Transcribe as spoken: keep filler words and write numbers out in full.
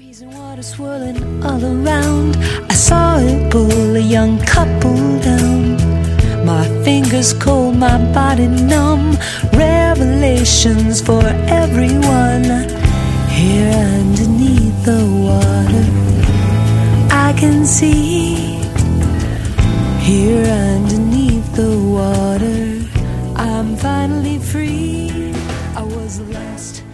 Trees and water swirling all around. I saw it pull a young couple down. My fingers cold, my body numb. Revelations for everyone. Here underneath the water, I can see. Here underneath the water, I'm finally free. I was lost.